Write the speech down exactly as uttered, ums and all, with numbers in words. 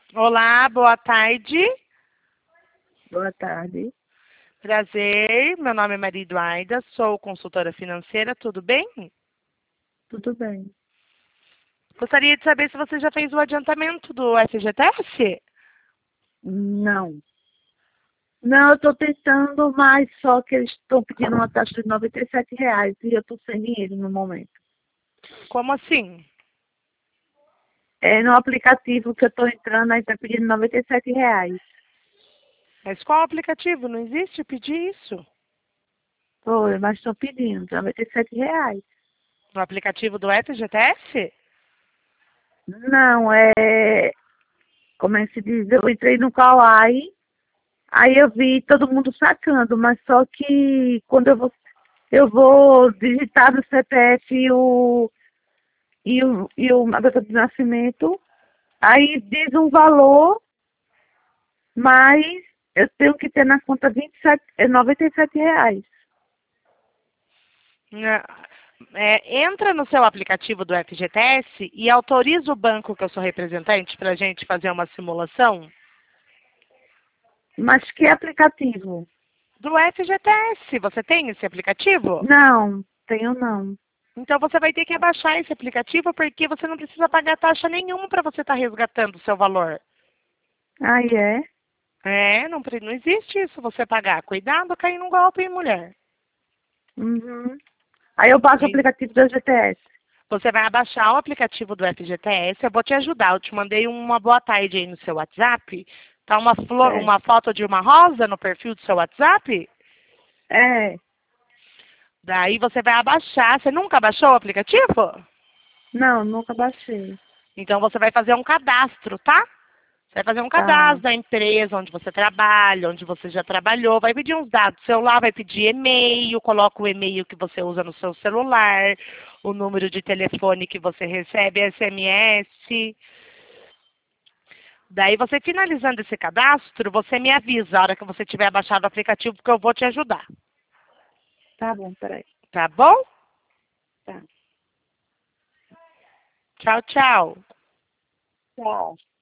Olá, boa tarde. Boa tarde. Prazer, meu nome é Maria Eduarda, sou consultora financeira, tudo bem? Tudo bem? Gostaria de saber se você já fez o adiantamento do F G T S? Não. Não, eu estou tentando, mas só que eles estão pedindo uma taxa de noventa e sete reais e eu estou sem dinheiro no momento. Como assim? É no aplicativo que eu estou entrando, aí está pedindo noventa e sete reais. Mas qual aplicativo? Não existe pedir isso. Foi, mas estão pedindo noventa e sete reais. No aplicativo do F G T S? Não, é... Como é que se diz? Eu entrei no Kawaii, aí eu vi todo mundo sacando, mas só que quando eu vou, eu vou digitar no C P F e o, e o, e o, a data de nascimento, aí diz um valor, mas eu tenho que ter na conta vinte e sete, é noventa e sete reais. Né, é, entra no seu aplicativo do F G T S e autoriza o banco que eu sou representante para a gente fazer uma simulação Mas que aplicativo? do F G T S. Você tem esse aplicativo? Não, tenho não. Então você vai ter que abaixar esse aplicativo porque você não precisa pagar taxa nenhuma para você estar resgatando o seu valor. Aí é? É, não, pre- não existe isso você pagar. Cuidado, cair num golpe, hein, mulher. Uhum. Aí eu baixo o E aplicativo do G T S. você vai abaixar o aplicativo do F G T S, eu vou te ajudar. Eu te mandei uma boa tarde aí no seu WhatsApp. Tá uma, flor, É. uma foto de uma rosa no perfil do seu WhatsApp? É. Daí você vai abaixar. Você nunca baixou o aplicativo? Não, nunca baixei. Então você vai fazer um cadastro, tá? Você vai fazer um Tá. cadastro da empresa onde você trabalha, onde você já trabalhou, vai pedir uns dados do celular, vai pedir e-mail, coloca o e-mail que você usa no seu celular, o número de telefone que você recebe, S M S. Daí você finalizando esse cadastro, você me avisa a hora que você tiver baixado o aplicativo, porque eu vou te ajudar. Tá bom, peraí. Tá bom? Tá. Tchau, tchau. Tchau.